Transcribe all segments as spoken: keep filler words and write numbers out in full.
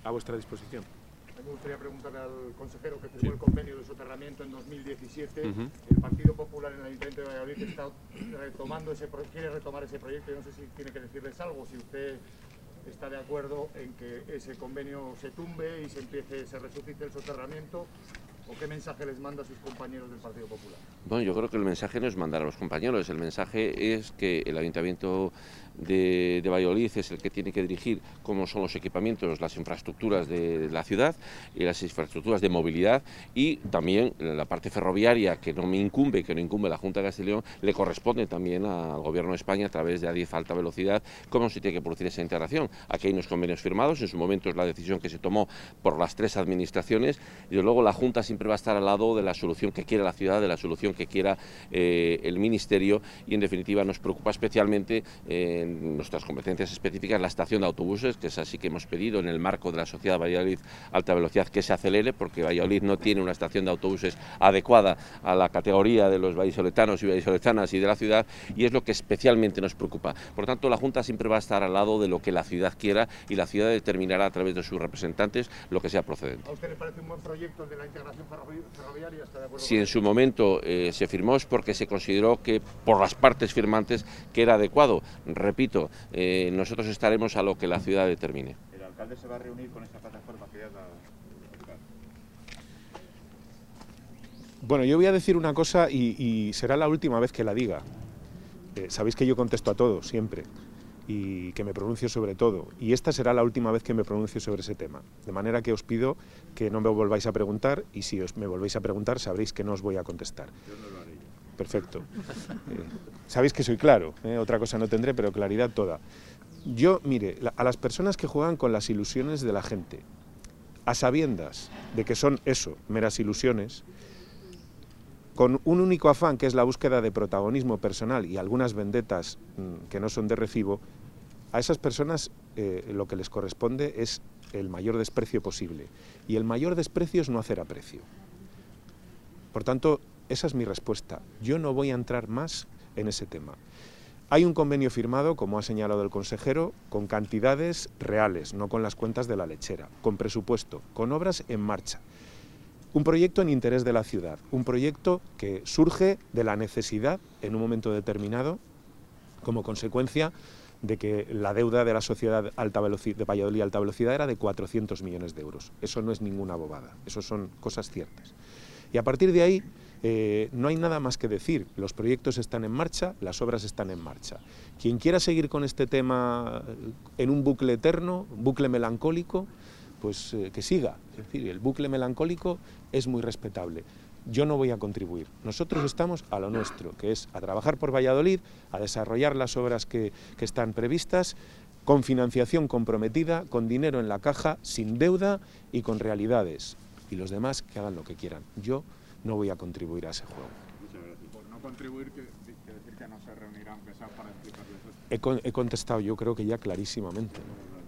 a vuestra disposición. Me gustaría preguntarle al consejero que firmó sí. el convenio de soterramiento en dos mil diecisiete. Uh-huh. El Partido Popular en el Ayuntamiento de Valladolid está retomando ese, quiere retomar ese proyecto. Yo no sé si tiene que decirles algo, si usted está de acuerdo en que ese convenio se tumbe y se empiece, se resucite el soterramiento. ¿O qué mensaje les manda a sus compañeros del Partido Popular? Bueno, yo creo que el mensaje no es mandar a los compañeros, el mensaje es que el Ayuntamiento de, de Valladolid es el que tiene que dirigir cómo son los equipamientos, las infraestructuras de la ciudad y las infraestructuras de movilidad, y también la parte ferroviaria, que no me incumbe, que no incumbe la Junta de Castilla y León, le corresponde también al Gobierno de España a través de ADIF alta velocidad, cómo se tiene que producir esa integración. Aquí hay unos convenios firmados, en su momento es la decisión que se tomó por las tres administraciones, y luego la Junta siempre va a estar al lado de la solución que quiera la ciudad, de la solución que quiera eh, el Ministerio, y en definitiva nos preocupa especialmente eh, en nuestras competencias específicas la estación de autobuses, que es así que hemos pedido en el marco de la Sociedad Valladolid Alta Velocidad que se acelere, porque Valladolid no tiene una estación de autobuses adecuada a la categoría de los vallisoletanos y vallisoletanas y de la ciudad, y es lo que especialmente nos preocupa. Por tanto, la Junta siempre va a estar al lado de lo que la ciudad quiera, y la ciudad determinará a través de sus representantes lo que sea procedente. ¿A usted le parece un buen proyecto el de la integración ferroviaria? ¿Está de acuerdo? Si en su momento eh, se firmó es porque se consideró que por las partes firmantes que era adecuado. Repito, eh, nosotros estaremos a lo que la ciudad determine. ¿El alcalde se va a reunir con esta plataforma que ya la... Bueno, yo voy a decir una cosa y, y será la última vez que la diga. Eh, sabéis que yo contesto a todo, siempre, y que me pronuncio sobre todo, y esta será la última vez que me pronuncie sobre ese tema, de manera que os pido que no me volváis a preguntar, y si os me volvéis a preguntar sabréis que no os voy a contestar. Yo no lo haré. Perfecto. Eh, sabéis que soy claro, ¿eh? Otra cosa no tendré, pero claridad toda. Yo, mire, la, a las personas que juegan con las ilusiones de la gente, a sabiendas de que son eso, meras ilusiones, con un único afán, que es la búsqueda de protagonismo personal y algunas vendetas mmm, que no son de recibo, a esas personas eh, lo que les corresponde es el mayor desprecio posible. Y el mayor desprecio es no hacer aprecio. Por tanto, esa es mi respuesta. Yo no voy a entrar más en ese tema. Hay un convenio firmado, como ha señalado el consejero, con cantidades reales, no con las cuentas de la lechera, con presupuesto, con obras en marcha. Un proyecto en interés de la ciudad, un proyecto que surge de la necesidad, en un momento determinado, como consecuencia de que la deuda de la sociedad alta velocidad, de Valladolid Alta Velocidad era de cuatrocientos millones de euros. Eso no es ninguna bobada, eso son cosas ciertas. Y a partir de ahí eh, no hay nada más que decir. Los proyectos están en marcha, las obras están en marcha. Quien quiera seguir con este tema en un bucle eterno, un bucle melancólico, pues eh, que siga. Es decir, el bucle melancólico es muy respetable. Yo no voy a contribuir. Nosotros estamos a lo nuestro, que es a trabajar por Valladolid, a desarrollar las obras que, que están previstas, con financiación comprometida, con dinero en la caja, sin deuda y con realidades. Y los demás que hagan lo que quieran. Yo no voy a contribuir a ese juego. Muchas gracias. Por no contribuir, que, que decir que no se reunirán, que sea para explicarles esto. He, con, he contestado yo creo que ya clarísimamente, ¿no?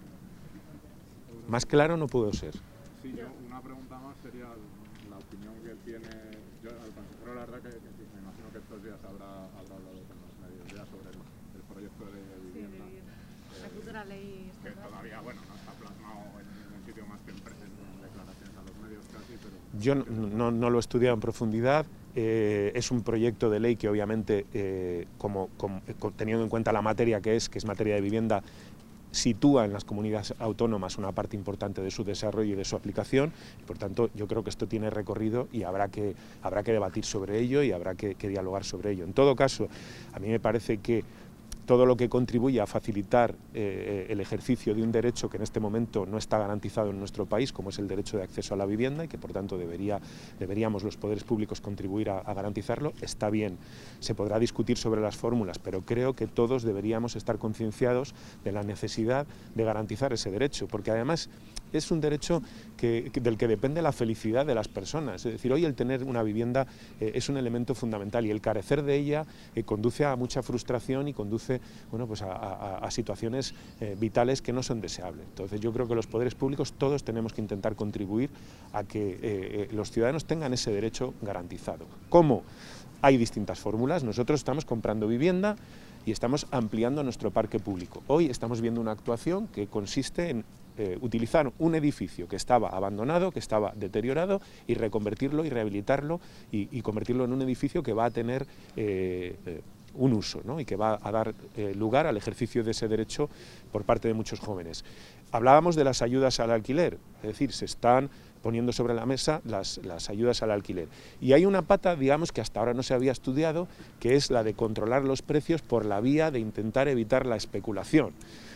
Más claro no puedo ser. Sí, yo una pregunta más sería la opinión que él tiene. Yo al consejero la verdad que, que, que me imagino que estos días habrá, habrá hablado con los medios ya sobre el, el proyecto de vivienda. Sí, de la futura ley. Que todavía, bueno, no está plasmado en ningún sitio más que en, en declaraciones a los medios casi, pero... Yo no, no, no lo he estudiado en profundidad. Eh, es un proyecto de ley que obviamente, eh, como, como, teniendo en cuenta la materia que es, que es materia de vivienda, sitúa en las comunidades autónomas una parte importante de su desarrollo y de su aplicación, y por tanto yo creo que esto tiene recorrido y habrá que, habrá que debatir sobre ello y habrá que, que dialogar sobre ello. En todo caso, a mí me parece que todo lo que contribuye a facilitar eh, el ejercicio de un derecho que en este momento no está garantizado en nuestro país, como es el derecho de acceso a la vivienda, y que por tanto debería, deberíamos los poderes públicos contribuir a, a garantizarlo, está bien. Se podrá discutir sobre las fórmulas, pero creo que todos deberíamos estar concienciados de la necesidad de garantizar ese derecho, porque además es un derecho que, que, del que depende la felicidad de las personas. Es decir, hoy el tener una vivienda eh, es un elemento fundamental, y el carecer de ella eh, conduce a mucha frustración y conduce bueno, pues a, a, a situaciones eh, vitales que no son deseables. Entonces yo creo que los poderes públicos todos tenemos que intentar contribuir a que eh, eh, los ciudadanos tengan ese derecho garantizado. ¿Cómo? Hay distintas fórmulas. Nosotros estamos comprando vivienda y estamos ampliando nuestro parque público. Hoy estamos viendo una actuación que consiste en eh, utilizar un edificio que estaba abandonado, que estaba deteriorado, y reconvertirlo y rehabilitarlo y, y convertirlo en un edificio que va a tener eh, eh, un uso, ¿no? Y que va a dar eh, lugar al ejercicio de ese derecho por parte de muchos jóvenes. Hablábamos de las ayudas al alquiler, es decir, se están poniendo sobre la mesa las, las ayudas al alquiler. Y hay una pata, digamos, que hasta ahora no se había estudiado, que es la de controlar los precios por la vía de intentar evitar la especulación.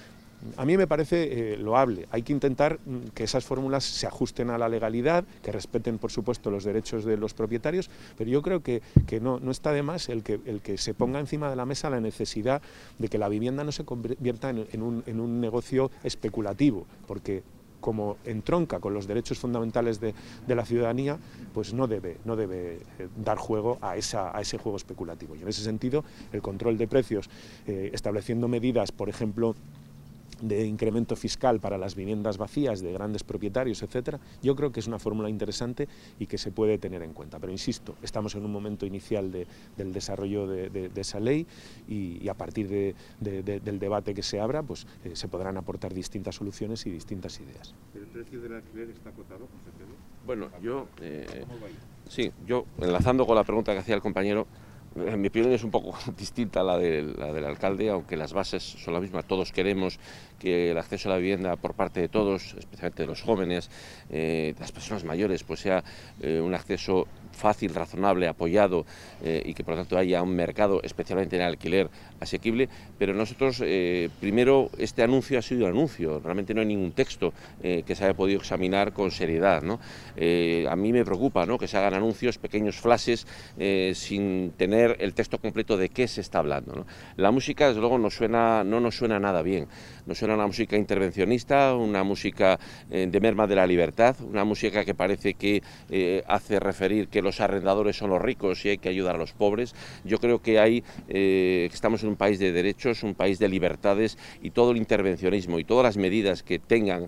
A mí me parece eh, loable. Hay que intentar mm, que esas fórmulas se ajusten a la legalidad, que respeten, por supuesto, los derechos de los propietarios, pero yo creo que, que no, no está de más el que, el que se ponga encima de la mesa la necesidad de que la vivienda no se convierta en, en, un, en un negocio especulativo, porque como entronca con los derechos fundamentales de, de la ciudadanía, pues no debe, no debe eh, dar juego a, esa, a ese juego especulativo. Y en ese sentido, el control de precios, eh, estableciendo medidas, por ejemplo, de incremento fiscal para las viviendas vacías de grandes propietarios, etcétera, yo creo que es una fórmula interesante y que se puede tener en cuenta. Pero insisto, estamos en un momento inicial de, del desarrollo de, de, de esa ley y, y a partir de, de, de, del debate que se abra, pues eh, se podrán aportar distintas soluciones y distintas ideas. ¿El precio del alquiler está acotado, consejero? Bueno, yo, eh, sí, yo enlazando con la pregunta que hacía el compañero, mi opinión es un poco distinta a la, de, la del alcalde, aunque las bases son las mismas. Todos queremos que el acceso a la vivienda por parte de todos, especialmente de los jóvenes, eh, de las personas mayores, pues sea eh, un acceso fácil, razonable, apoyado eh, y que por lo tanto haya un mercado, especialmente en el alquiler, asequible. Pero nosotros, eh, primero, este anuncio ha sido un anuncio, realmente no hay ningún texto eh, que se haya podido examinar con seriedad, ¿no? Eh, a mí me preocupa, ¿no?, que se hagan anuncios, pequeños flashes, eh, sin tener el texto completo de qué se está hablando, ¿no? La música, desde luego, no, suena, no nos suena nada bien. Nos suena una música intervencionista, una música eh, de merma de la libertad, una música que parece que eh, hace referir que los arrendadores son los ricos y hay que ayudar a los pobres. Yo creo que hay, eh, estamos en un país de derechos, un país de libertades, y todo el intervencionismo y todas las medidas que tengan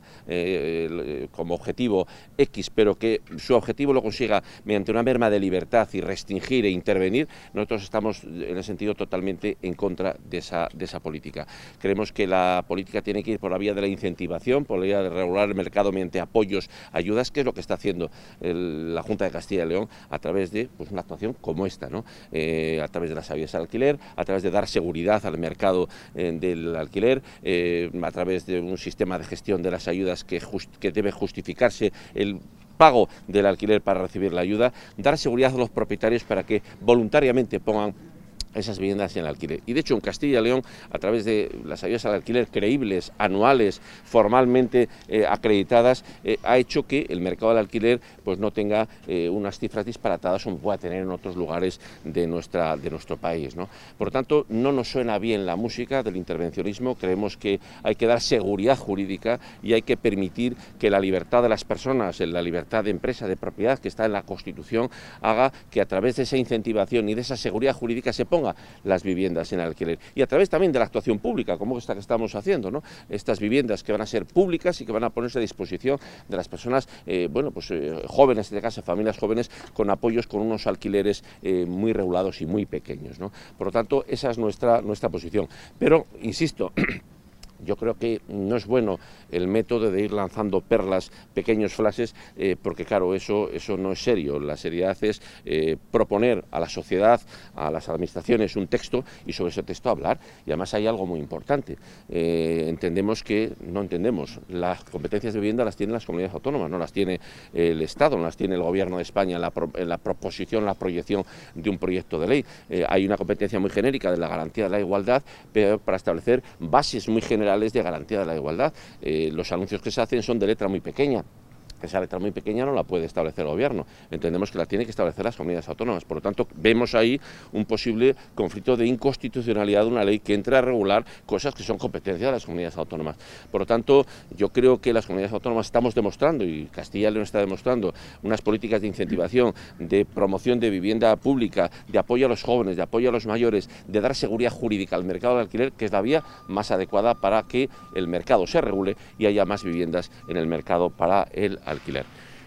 eh, como objetivo X, pero que su objetivo lo consiga mediante una merma de libertad y restringir e intervenir, nosotros estamos en el sentido totalmente en contra de esa, de esa política. Creemos que la política tiene que ir por la vía de la incentivación, por la vía de regular el mercado mediante apoyos, ayudas, que es lo que está haciendo el, la Junta de Castilla y León a través de pues, una actuación como esta, ¿no? Eh, a través de las ayudas al alquiler, a través de dar seguridad al mercado eh, del alquiler, eh, a través de un sistema de gestión de las ayudas que, just, que debe justificarse el pago del alquiler para recibir la ayuda, dar seguridad a los propietarios para que voluntariamente pongan esas viviendas en el alquiler. Y de hecho en Castilla y León, a través de las ayudas al alquiler creíbles, anuales, formalmente eh, acreditadas, eh, ha hecho que el mercado del alquiler pues no tenga eh, unas cifras disparatadas como pueda tener en otros lugares de, nuestra, de nuestro país, ¿no? Por lo tanto, no nos suena bien la música del intervencionismo. Creemos que hay que dar seguridad jurídica y hay que permitir que la libertad de las personas, la libertad de empresa, de propiedad que está en la Constitución, haga que a través de esa incentivación y de esa seguridad jurídica se ponga las viviendas en alquiler, y a través también de la actuación pública, como esta que estamos haciendo, ¿no? Estas viviendas que van a ser públicas y que van a ponerse a disposición de las personas, eh, bueno, pues eh, jóvenes, en este caso familias jóvenes, con apoyos, con unos alquileres eh, muy regulados y muy pequeños, ¿no? Por lo tanto, esa es nuestra, nuestra posición. Pero, insisto, yo creo que no es bueno el método de ir lanzando perlas, pequeños flashes, eh, porque claro, eso, eso no es serio. La seriedad es eh, proponer a la sociedad, a las administraciones, un texto y sobre ese texto hablar. Y además hay algo muy importante. Eh, entendemos que, no entendemos, las competencias de vivienda las tienen las comunidades autónomas, no las tiene el Estado, no las tiene el Gobierno de España en la, pro, en la proposición, la proyección de un proyecto de ley. Eh, hay una competencia muy genérica de la garantía de la igualdad, pero para establecer bases muy generales de garantía de la igualdad. Eh, los anuncios que se hacen son de letra muy pequeña. Esa letra muy pequeña no la puede establecer el Gobierno, entendemos que la tiene que establecer las comunidades autónomas. Por lo tanto, vemos ahí un posible conflicto de inconstitucionalidad de una ley que entra a regular cosas que son competencia de las comunidades autónomas. Por lo tanto, yo creo que las comunidades autónomas estamos demostrando, y Castilla y León está demostrando, unas políticas de incentivación, de promoción de vivienda pública, de apoyo a los jóvenes, de apoyo a los mayores, de dar seguridad jurídica al mercado del alquiler, que es la vía más adecuada para que el mercado se regule y haya más viviendas en el mercado para el alquiler.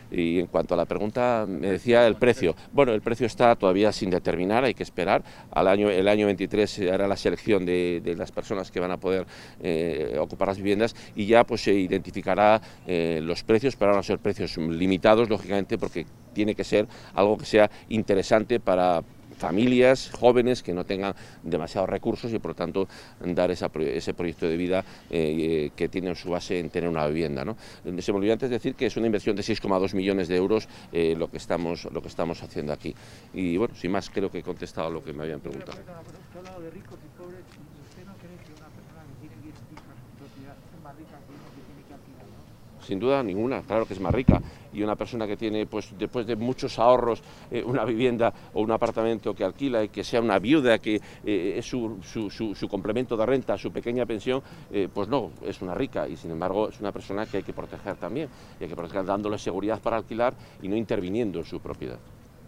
Y en cuanto a la pregunta, me decía el precio. Bueno, el precio está todavía sin determinar, hay que esperar. Al año, el año veintitrés se hará la selección de, de las personas que van a poder eh, ocupar las viviendas y ya pues se identificará eh, los precios, pero van a ser precios limitados, lógicamente, porque tiene que ser algo que sea interesante para familias jóvenes que no tengan demasiados recursos y por lo tanto dar esa, ese proyecto de vida eh, que tiene su base en tener una vivienda, ¿no? Se me olvidó antes decir que es una inversión de seis coma dos millones de euros eh, lo, que estamos, lo que estamos haciendo aquí. Y bueno, sin más, creo que he contestado a lo que me habían preguntado. Usted ha hablado de ricos y pobres, ¿usted no cree que una persona que tiene diez hijos en propiedad es más rica que uno que tiene que alquilar, ¿no? Sin duda ninguna, claro que es más rica, y una persona que tiene, pues después de muchos ahorros, eh, una vivienda o un apartamento que alquila y que sea una viuda, que eh, es su, su, su, su complemento de renta, su pequeña pensión, eh, pues no, es una rica, y sin embargo es una persona que hay que proteger también, y hay que proteger dándole seguridad para alquilar y no interviniendo en su propiedad.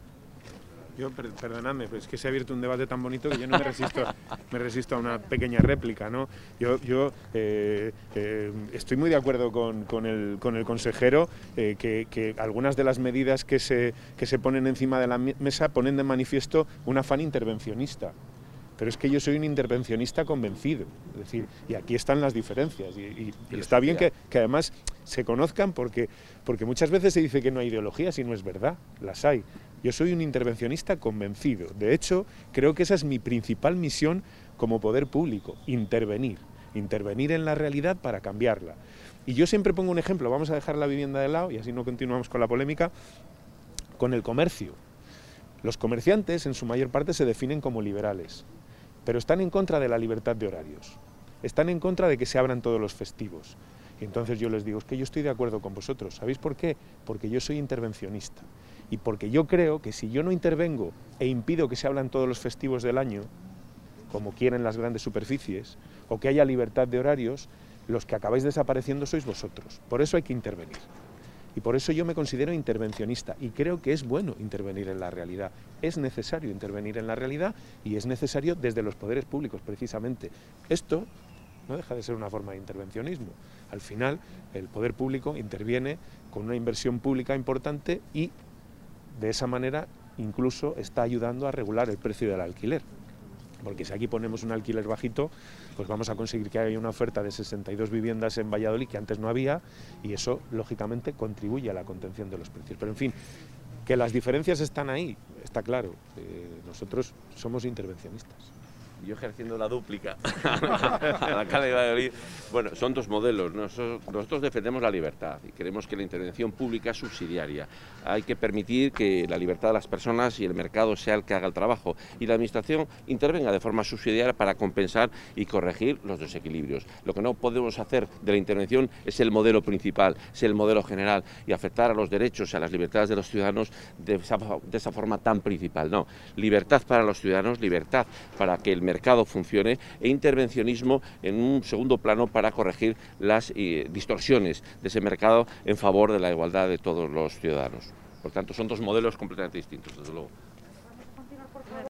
Yo, per, perdonadme, pero es que se ha abierto un debate tan bonito que yo no me resisto, me resisto a una pequeña réplica, ¿no? Yo, yo eh, eh, estoy muy de acuerdo con, con, el, con el consejero eh, que, que algunas de las medidas que se, que se ponen encima de la mesa ponen de manifiesto un afán intervencionista. Pero es que yo soy un intervencionista convencido, es decir, y aquí están las diferencias, y, y, y está bien que, que además se conozcan porque, porque muchas veces se dice que no hay ideologías y no es verdad, las hay. Yo soy un intervencionista convencido, de hecho creo que esa es mi principal misión como poder público, intervenir, intervenir en la realidad para cambiarla. Y yo siempre pongo un ejemplo, vamos a dejar la vivienda de lado y así no continuamos con la polémica, con el comercio. Los comerciantes en su mayor parte se definen como liberales, pero están en contra de la libertad de horarios, están en contra de que se abran todos los festivos. Y entonces yo les digo, es que yo estoy de acuerdo con vosotros. ¿Sabéis por qué? Porque yo soy intervencionista. Y porque yo creo que si yo no intervengo e impido que se abran todos los festivos del año, como quieren las grandes superficies, o que haya libertad de horarios, los que acabáis desapareciendo sois vosotros. Por eso hay que intervenir. Y por eso yo me considero intervencionista y creo que es bueno intervenir en la realidad. Es necesario intervenir en la realidad y es necesario desde los poderes públicos, precisamente. Esto no deja de ser una forma de intervencionismo. Al final, el poder público interviene con una inversión pública importante y de esa manera incluso está ayudando a regular el precio del alquiler. Porque si aquí ponemos un alquiler bajito, pues vamos a conseguir que haya una oferta de sesenta y dos viviendas en Valladolid que antes no había, y eso, lógicamente, contribuye a la contención de los precios. Pero, en fin, que las diferencias están ahí, está claro. Eh, nosotros somos intervencionistas. Yo ejerciendo la dúplica al alcalde de Valladolid. Bueno, son dos modelos. Nosotros, nosotros defendemos la libertad y creemos que la intervención pública es subsidiaria. Hay que permitir que la libertad de las personas y el mercado sea el que haga el trabajo y la administración intervenga de forma subsidiaria para compensar y corregir los desequilibrios. Lo que no podemos hacer de la intervención es el modelo principal, es el modelo general y afectar a los derechos y a las libertades de los ciudadanos de esa, de esa forma tan principal. No, libertad para los ciudadanos, libertad para que el mercado funcione e intervencionismo en un segundo plano para corregir las eh, distorsiones de ese mercado en favor de la igualdad de todos los ciudadanos. Por tanto, son dos modelos completamente distintos, desde luego.